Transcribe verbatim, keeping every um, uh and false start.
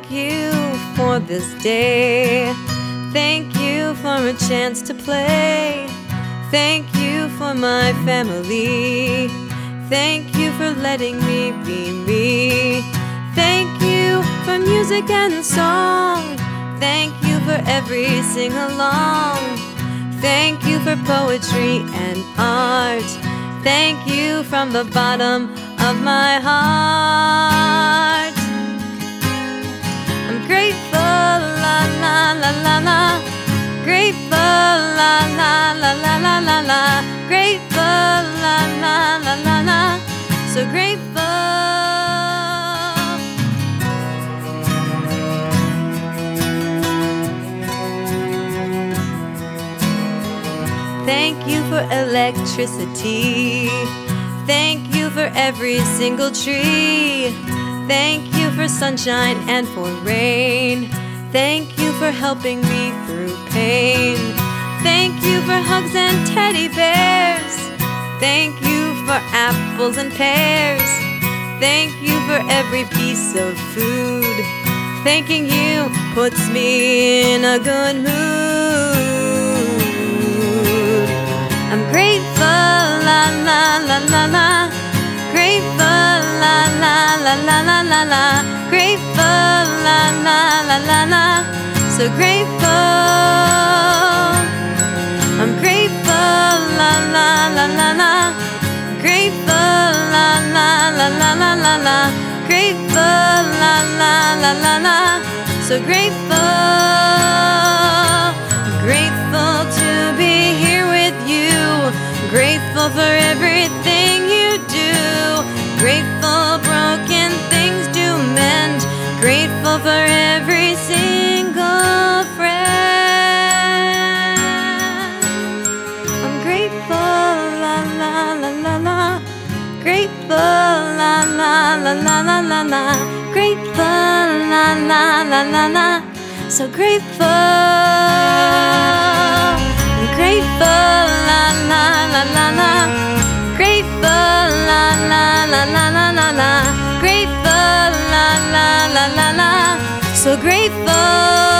Thank you for this day. Thank you for a chance to play. Thank you for my family. Thank you for letting me be me. Thank you for music and song. Thank you for every sing-along. Thank you for poetry and art. Thank you from the bottom of my heart. I'm grateful, la la la la la. Grateful, la la la la la la la. Grateful, la la la la la. So grateful. Thank you for electricity. Thank you for every single tree. Thank you for sunshine and for rain. Thank you for helping me through pain. Thank you for hugs and teddy bears. Thank you for apples and pears. Thank you for every piece of food. Thanking you puts me in a good mood. I'm grateful, la la la la la. Grateful, la la la la la la la. Grateful, la la la la la. So grateful. I'm grateful, la la la la la. Grateful, la la la la la la la. Grateful, la la la la la. So grateful. Grateful to be here with you. Grateful for everything you do. Grateful broken things do mend. Grateful for every single friend. I'm grateful, la la la la la. Grateful, la la la la la la la. Grateful, la la la la la. So grateful. I'm grateful, la la la la la. Grateful, la la la la la la la. Grateful, la la la la la. So grateful.